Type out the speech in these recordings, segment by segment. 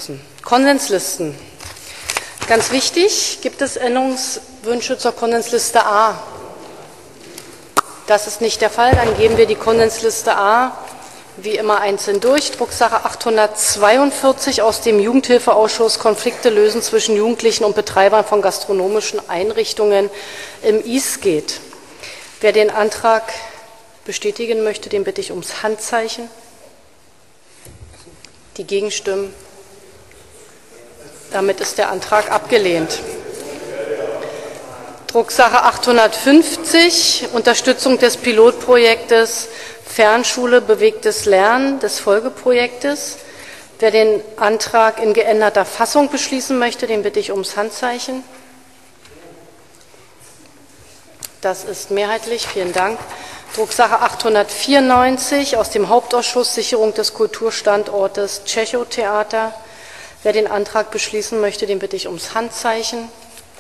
beschlossen. Konsenslisten. Ganz wichtig, gibt es Änderungswünsche zur Konsensliste A? Das ist nicht der Fall, dann geben wir die Konsensliste A wie immer einzeln durch. Drucksache 842 aus dem Jugendhilfeausschuss, Konflikte lösen zwischen Jugendlichen und Betreibern von gastronomischen Einrichtungen im Eastgate. Wer den Antrag bestätigen möchte, den bitte ich ums Handzeichen. Die Gegenstimmen. Damit ist der Antrag abgelehnt. Drucksache 850, Unterstützung des Pilotprojektes Fernschule bewegtes Lernen des Folgeprojektes. Wer den Antrag in geänderter Fassung beschließen möchte, den bitte ich ums Handzeichen. Das ist mehrheitlich. Vielen Dank. Drucksache 894 aus dem Hauptausschuss Sicherung des Kulturstandortes Tschechow-Theater. Wer den Antrag beschließen möchte, den bitte ich ums Handzeichen.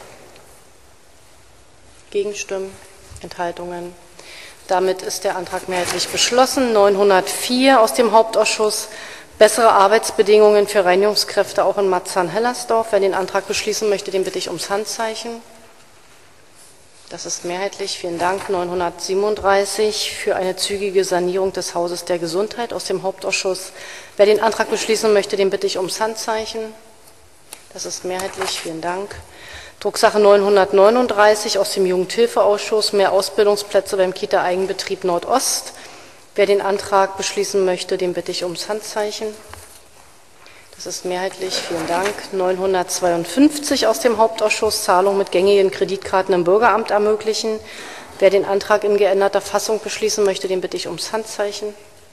Gegenstimmen, Enthaltungen. Damit ist der Antrag mehrheitlich beschlossen. 904 aus dem Hauptausschuss bessere Arbeitsbedingungen für Reinigungskräfte auch in Marzahn-Hellersdorf. Wer den Antrag beschließen möchte, den bitte ich ums Handzeichen. Das ist mehrheitlich. Vielen Dank. 937 für eine zügige Sanierung des Hauses der Gesundheit aus dem Hauptausschuss. Wer den Antrag beschließen möchte, den bitte ich ums Handzeichen. Das ist mehrheitlich. Vielen Dank. Drucksache 939 aus dem Jugendhilfeausschuss, mehr Ausbildungsplätze beim Kita-Eigenbetrieb Nordost. Wer den Antrag beschließen möchte, den bitte ich ums Handzeichen. Das ist mehrheitlich. Vielen Dank. 952 aus dem Hauptausschuss, Zahlung mit gängigen Kreditkarten im Bürgeramt ermöglichen. Wer den Antrag in geänderter Fassung beschließen möchte, den bitte ich ums Handzeichen.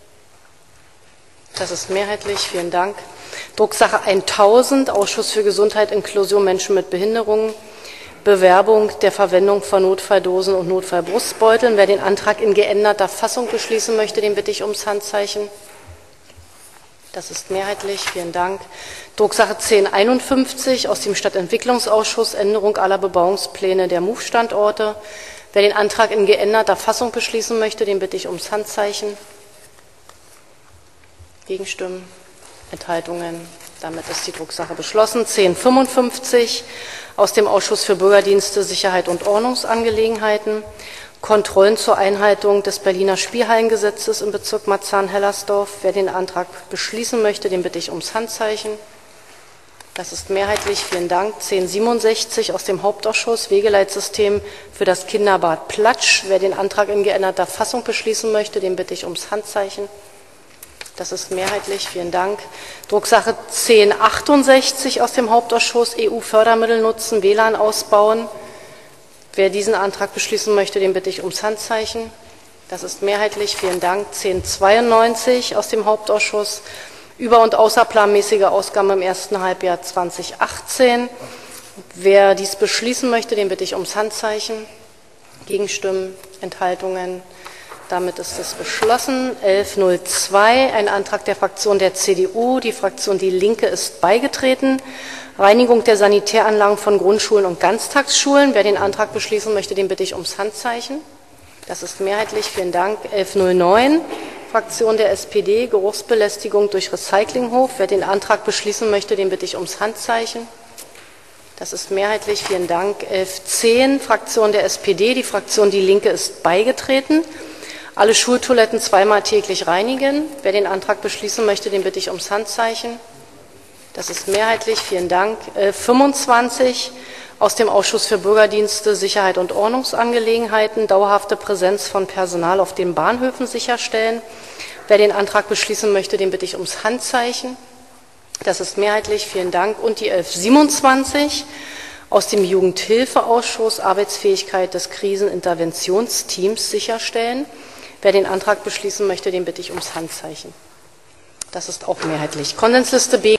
Das ist mehrheitlich. Vielen Dank. Drucksache 1000, Ausschuss für Gesundheit, Inklusion Menschen mit Behinderungen, Bewerbung der Verwendung von Notfalldosen und Notfallbrustbeuteln. Wer den Antrag in geänderter Fassung beschließen möchte, den bitte ich ums Handzeichen. Das ist mehrheitlich. Vielen Dank. Drucksache 1051 aus dem Stadtentwicklungsausschuss, Änderung aller Bebauungspläne der MOVE-Standorte. Wer den Antrag in geänderter Fassung beschließen möchte, den bitte ich ums Handzeichen. Gegenstimmen, Enthaltungen. Damit ist die Drucksache beschlossen. 1055 aus dem Ausschuss für Bürgerdienste, Sicherheit und Ordnungsangelegenheiten. Kontrollen zur Einhaltung des Berliner Spielhallengesetzes im Bezirk Marzahn-Hellersdorf. Wer den Antrag beschließen möchte, den bitte ich ums Handzeichen. Das ist mehrheitlich. Vielen Dank. 1067 aus dem Hauptausschuss, Wegeleitsystem für das Kinderbad Platsch. Wer den Antrag in geänderter Fassung beschließen möchte, den bitte ich ums Handzeichen. Das ist mehrheitlich. Vielen Dank. Drucksache 1068 aus dem Hauptausschuss, EU-Fördermittel nutzen, WLAN ausbauen. Wer diesen Antrag beschließen möchte, den bitte ich ums Handzeichen. Das ist mehrheitlich. Vielen Dank. 1092 aus dem Hauptausschuss, über- und außerplanmäßige Ausgaben im ersten Halbjahr 2018. Wer dies beschließen möchte, den bitte ich ums Handzeichen. Gegenstimmen, Enthaltungen. Damit ist es beschlossen. 1102, ein Antrag der Fraktion der CDU. Die Fraktion Die Linke ist beigetreten. Reinigung der Sanitäranlagen von Grundschulen und Ganztagsschulen. Wer den Antrag beschließen möchte, den bitte ich ums Handzeichen. Das ist mehrheitlich. Vielen Dank. 1109, Fraktion der SPD, Geruchsbelästigung durch Recyclinghof. Wer den Antrag beschließen möchte, den bitte ich ums Handzeichen. Das ist mehrheitlich. Vielen Dank. 1110, Fraktion der SPD. Die Fraktion Die Linke ist beigetreten. Alle Schultoiletten zweimal täglich reinigen. Wer den Antrag beschließen möchte, den bitte ich ums Handzeichen. Das ist mehrheitlich. Vielen Dank. 25 aus dem Ausschuss für Bürgerdienste, Sicherheit und Ordnungsangelegenheiten, dauerhafte Präsenz von Personal auf den Bahnhöfen sicherstellen. Wer den Antrag beschließen möchte, den bitte ich ums Handzeichen. Das ist mehrheitlich. Vielen Dank. Und die 1127 aus dem Jugendhilfeausschuss, Arbeitsfähigkeit des Kriseninterventionsteams sicherstellen. Wer den Antrag beschließen möchte, den bitte ich ums Handzeichen. Das ist auch mehrheitlich. Konsensliste B.